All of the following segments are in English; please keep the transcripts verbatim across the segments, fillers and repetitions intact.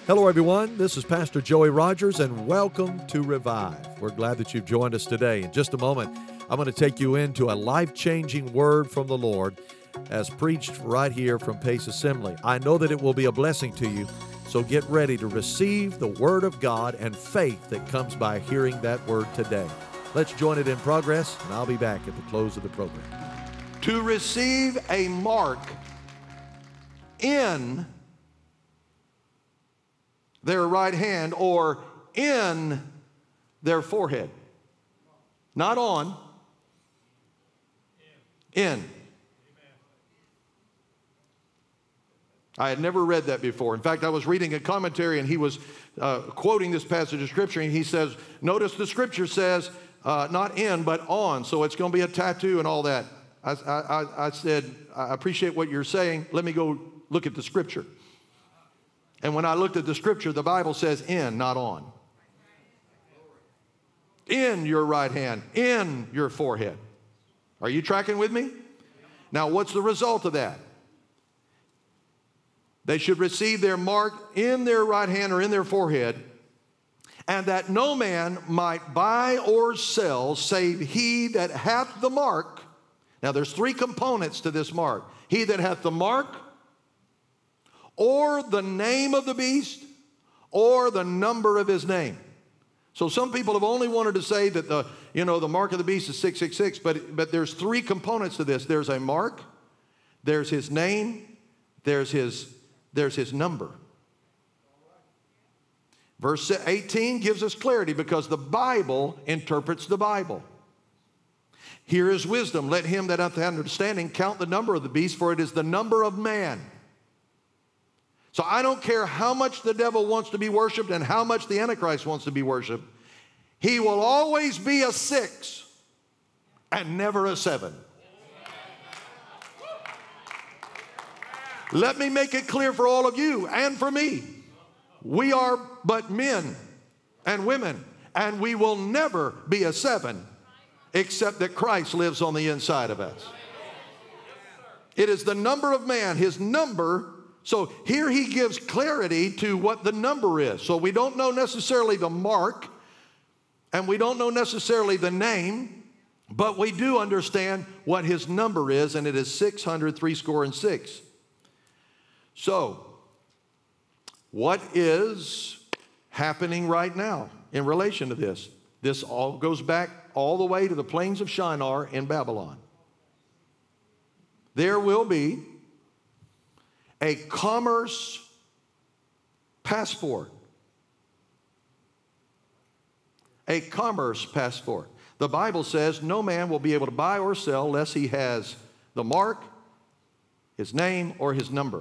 Hello, everyone. This is Pastor Joey Rogers, and welcome to Revive. We're glad that you've joined us today. In just a moment, I'm going to take you into a life-changing word from the Lord as preached right here from Pace Assembly. I know that it will be a blessing to you, so get ready to receive the Word of God and faith that comes by hearing that Word today. Let's join it in progress, and I'll be back at the close of the program. To receive a mark in their right hand or in their forehead. Not on, in. I had never read that before. In fact, I was reading a commentary and he was uh, quoting this passage of Scripture, and he says, notice the Scripture says uh, not in but on, so it's going to be a tattoo and all that. I, I, I said, I appreciate what you're saying. Let me go look at the Scripture. And when I looked at the Scripture, the Bible says in, not on. In your right hand, in your forehead. Are you tracking with me? Now, what's the result of that? They should receive their mark in their right hand or in their forehead, and that no man might buy or sell save he that hath the mark. Now, there's three components to this mark. He that hath the mark, or the name of the beast, or the number of his name. So some people have only wanted to say that the, you know, the mark of the beast is six six six, but, but there's three components to this. There's a mark, there's his name, there's his, there's his number. Verse eighteen gives us clarity because the Bible interprets the Bible. Here is wisdom. Let him that hath understanding count the number of the beast, for it is the number of man. So I don't care how much the devil wants to be worshiped and how much the Antichrist wants to be worshiped. He will always be a six and never a seven. Let me make it clear for all of you and for me. We are but men and women, and we will never be a seven except that Christ lives on the inside of us. It is the number of man, his number. So here he gives clarity to what the number is. So we don't know necessarily the mark, and we don't know necessarily the name, but we do understand what his number is, and it is six hundred, three score and six. So what is happening right now in relation to this? This all goes back all the way to the plains of Shinar in Babylon. There will be a commerce passport. A commerce passport. The Bible says no man will be able to buy or sell unless he has the mark, his name, or his number.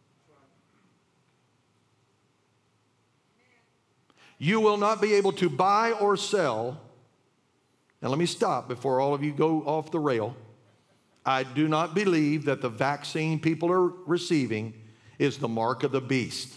You will not be able to buy or sell. Now let me stop before all of you go off the rail. I do not believe that the vaccine people are receiving is the mark of the beast.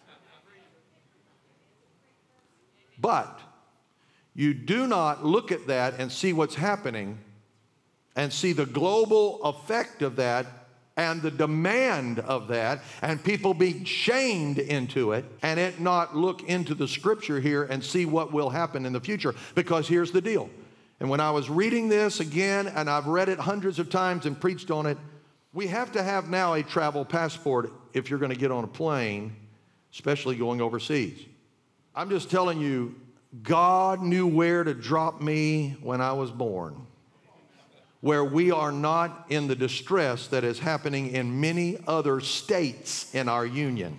But you do not look at that and see what's happening and see the global effect of that and the demand of that and people being shamed into it, and it not look into the Scripture here and see what will happen in the future. Because here's the deal. And when I was reading this again, and I've read it hundreds of times and preached on it, we have to have now a travel passport if you're going to get on a plane, especially going overseas. I'm just telling you, God knew where to drop me when I was born, where we are not in the distress that is happening in many other states in our union.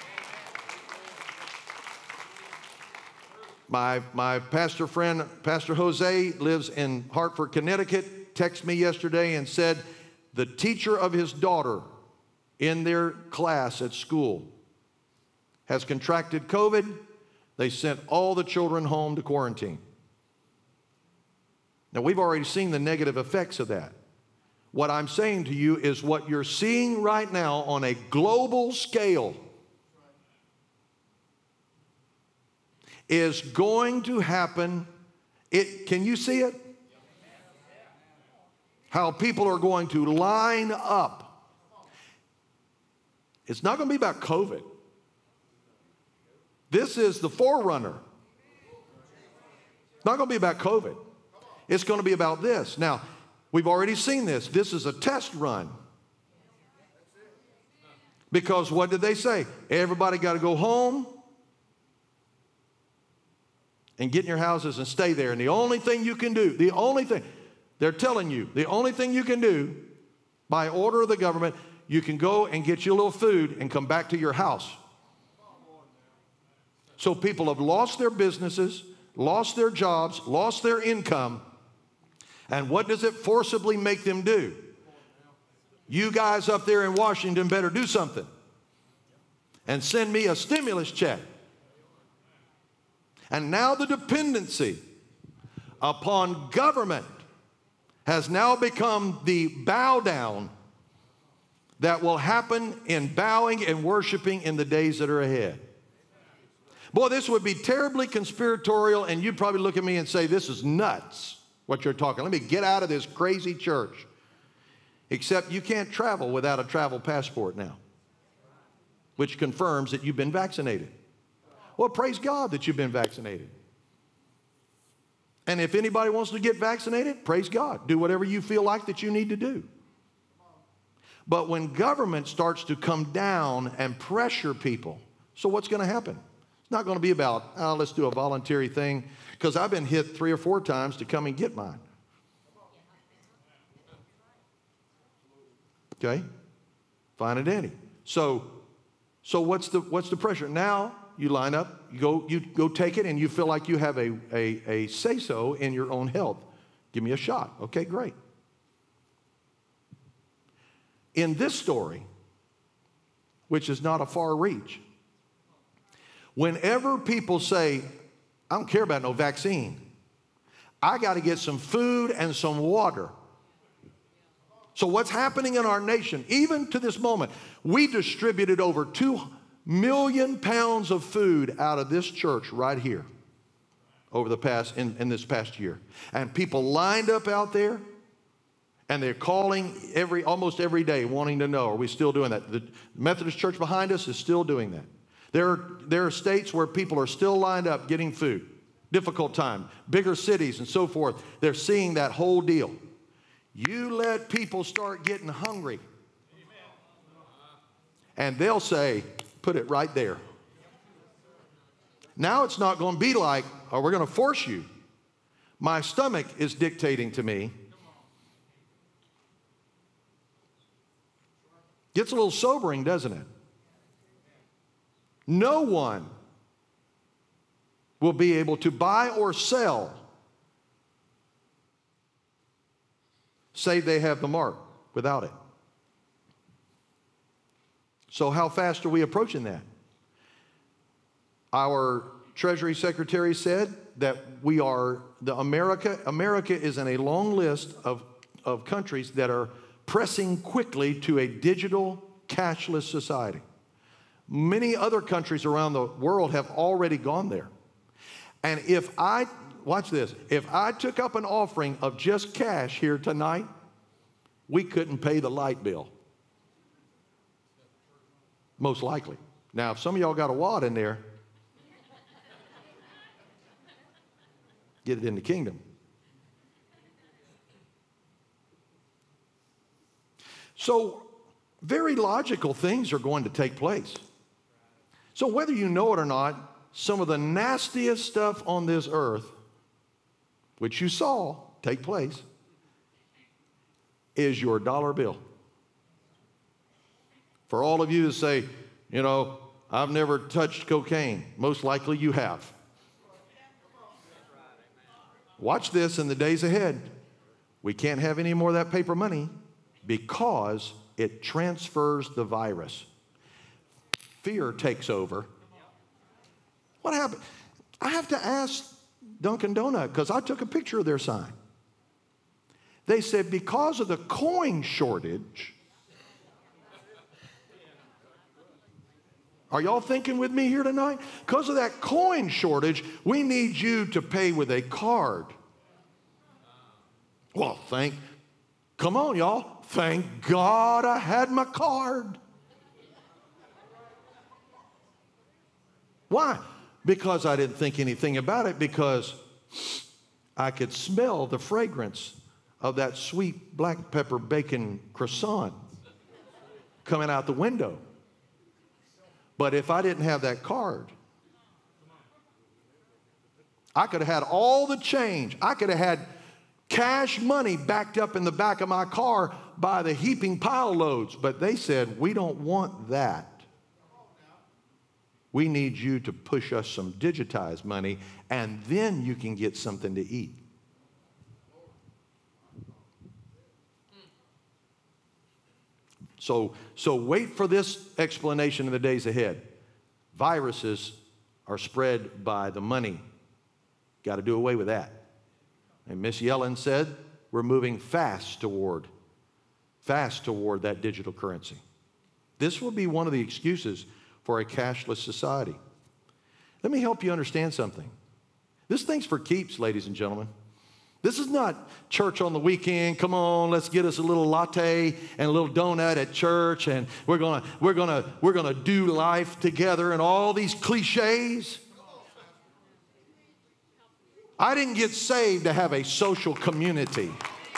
My, my pastor friend, Pastor Jose, lives in Hartford, Connecticut, texted me yesterday and said the teacher of his daughter in their class at school has contracted COVID. They sent all the children home to quarantine. Now, we've already seen the negative effects of that. What I'm saying to you is what you're seeing right now on a global scale is going to happen. It, can you see it? How people are going to line up. It's not going to be about COVID. This is the forerunner. It's not going to be about COVID. It's going to be about this. Now, we've already seen this. This is a test run. Because what did they say? Everybody got to go home and get in your houses and stay there. And the only thing you can do, the only thing, they're telling you, the only thing you can do by order of the government, you can go and get you a little food and come back to your house. So people have lost their businesses, lost their jobs, lost their income. And what does it forcibly make them do? You guys up there in Washington better do something and send me a stimulus check. And now the dependency upon government has now become the bow down that will happen in bowing and worshiping in the days that are ahead. Boy, this would be terribly conspiratorial, and you'd probably look at me and say, this is nuts, what you're talking. Let me get out of this crazy church. Except you can't travel without a travel passport now, which confirms that you've been vaccinated. Well, praise God that you've been vaccinated. And if anybody wants to get vaccinated, praise God. Do whatever you feel like that you need to do. But when government starts to come down and pressure people, so what's going to happen? It's not going to be about, oh, let's do a voluntary thing, because I've been hit three or four times to come and get mine. Okay? Fine and dandy. So, so what's the what's the pressure? Now you line up, you go, you go take it, and you feel like you have a, a, a say-so in your own health. Give me a shot. Okay, great. In this story, which is not a far reach, whenever people say, I don't care about no vaccine, I got to get some food and some water. So what's happening in our nation, even to this moment, we distributed over two million pounds of food out of this church right here over the past, in, in this past year. And people lined up out there, and they're calling every, almost every day wanting to know, are we still doing that? The Methodist church behind us is still doing that. There are, there are states where people are still lined up getting food. Difficult time. Bigger cities and so forth. They're seeing that whole deal. You let people start getting hungry, and they'll say, put it right there. Now it's not going to be like, oh, we're going to force you. My stomach is dictating to me. Gets a little sobering, doesn't it? No one will be able to buy or sell save they have the mark without it. So how fast are we approaching that? Our Treasury Secretary said that we are, the America, America is in a long list of, of countries that are pressing quickly to a digital cashless society. Many other countries around the world have already gone there. And if I, watch this, if I took up an offering of just cash here tonight, we couldn't pay the light bill. Most likely. Now, if some of y'all got a wad in there, get it in the kingdom. So, very logical things are going to take place. So, whether you know it or not, some of the nastiest stuff on this earth, which you saw take place, is your dollar bill. For all of you to say, you know, I've never touched cocaine, most likely you have. Watch this in the days ahead. We can't have any more of that paper money because it transfers the virus. Fear takes over. What happened? I have to ask Dunkin' Donut, because I took a picture of their sign. They said because of the coin shortage. Are y'all thinking with me here tonight? Because of that coin shortage, we need you to pay with a card. Well, thank, come on, y'all. Thank God I had my card. Why? because I didn't think anything about it, because I could smell the fragrance of that sweet black pepper bacon croissant coming out the window. But if I didn't have that card, I could have had all the change. I could have had cash money backed up in the back of my car by the heaping pile loads. But they said, we don't want that. We need you to push us some digitized money, and then you can get something to eat. So, so wait for this explanation in the days ahead. Viruses are spread by the money. Got to do away with that. And Miss Yellen said, we're moving fast toward, fast toward that digital currency. This will be one of the excuses for a cashless society. Let me help you understand something. This thing's for keeps, ladies and gentlemen. This is not church on the weekend. Come on, let's get us a little latte and a little donut at church, and we're gonna we're gonna we're gonna do life together and all these cliches. I didn't get saved to have a social community.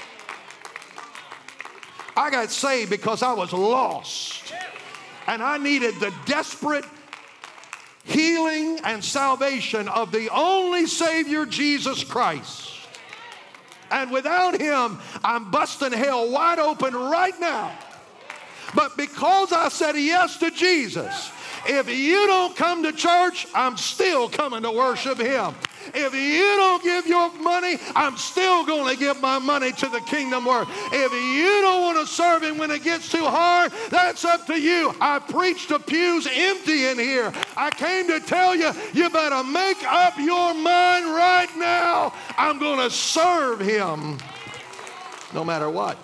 I got saved because I was lost, and I needed the desperate healing and salvation of the only Savior, Jesus Christ. And without him, I'm busting hell wide open right now. But because I said yes to Jesus, if you don't come to church, I'm still coming to worship him. If you don't give your money, I'm still going to give my money to the kingdom work. If you don't want to serve him when it gets too hard, that's up to you. I preached to pews empty in here. I came to tell you, you better make up your mind right now. I'm going to serve him no matter what.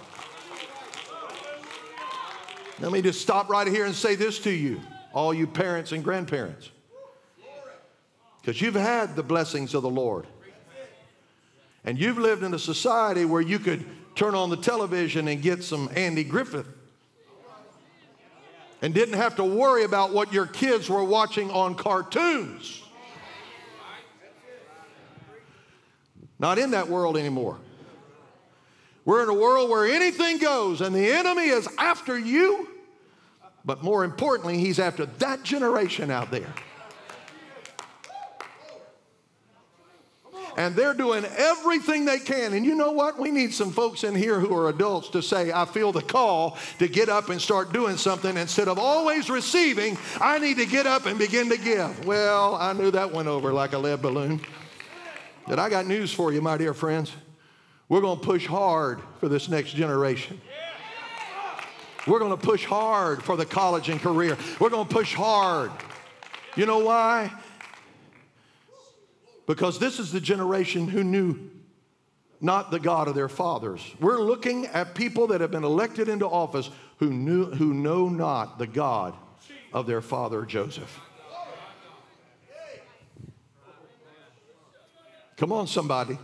Let me just stop right here and say this to you, all you parents and grandparents. Because you've had the blessings of the Lord. And you've lived in a society where you could turn on the television and get some Andy Griffith. And didn't have to worry about what your kids were watching on cartoons. Not in that world anymore. We're in a world where anything goes, and the enemy is after you. But more importantly, he's after that generation out there. And they're doing everything they can. And you know what? We need some folks in here who are adults to say, I feel the call to get up and start doing something. Instead of always receiving, I need to get up and begin to give. Well, I knew that went over like a lead balloon. But I got news for you, my dear friends. We're going to push hard for this next generation. We're going to push hard for the college and career. We're going to push hard. You know why? Because this is the generation who knew not the God of their fathers. We're looking at people that have been elected into office who knew, who know not the God of their father Joseph. Come on, somebody.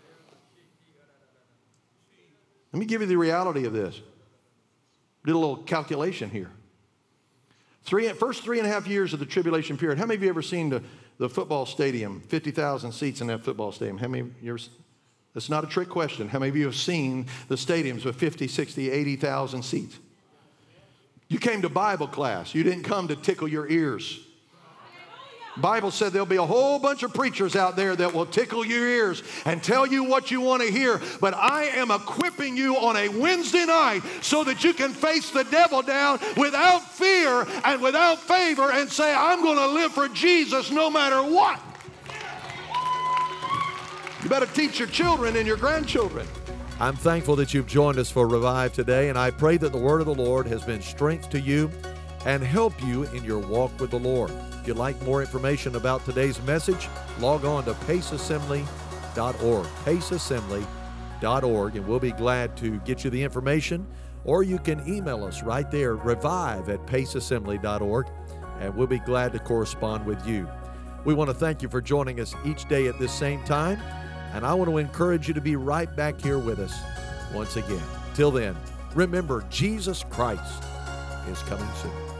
Let me give you the reality of this. Did a little calculation here. Three, first three and a half years of the tribulation period. How many of you ever seen the, the football stadium? fifty thousand seats in that football stadium. How many of you ever, that's not a trick question. How many of you have seen the stadiums with fifty, sixty, eighty thousand seats? You came to Bible class. You didn't come to tickle your ears. Bible said there'll be a whole bunch of preachers out there that will tickle your ears and tell you what you want to hear. But I am equipping you on a Wednesday night so that you can face the devil down without fear and without favor and say, I'm going to live for Jesus no matter what. You better teach your children and your grandchildren. I'm thankful that you've joined us for Revive today, and I pray that the word of the Lord has been strength to you and help you in your walk with the Lord. If you'd like more information about today's message, log on to pace assembly dot org, pace assembly dot org, and we'll be glad to get you the information, or you can email us right there, revive at pace assembly dot org, and we'll be glad to correspond with you. We want to thank you for joining us each day at this same time, and I want to encourage you to be right back here with us once again. Till then, remember, Jesus Christ is coming soon.